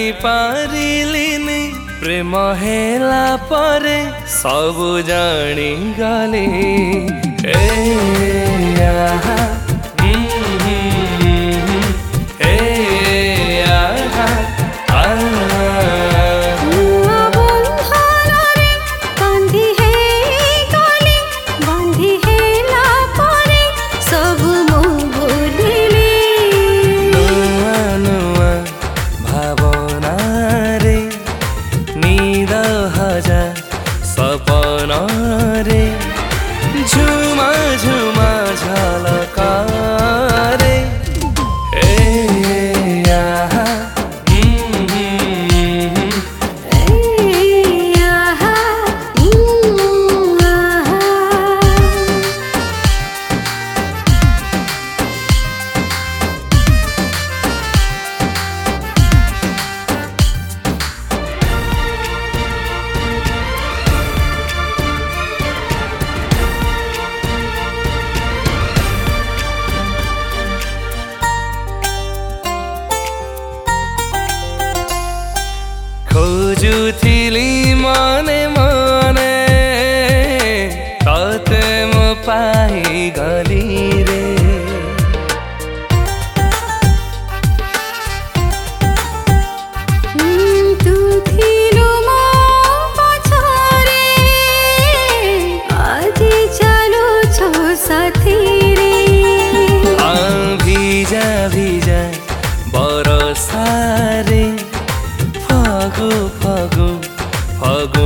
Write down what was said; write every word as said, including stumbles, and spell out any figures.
पारिलिनी प्रेम हेला परे सबु जानी गली ए आहा सपना रे झुमा झुमा झलका रे ए आहा खोजुथिली मने मने तते म पाई गली रे तू थिलो म पछारे आज चलो छो साथी रे आ भिजा भिजा बरसा रे फगु फगु फगु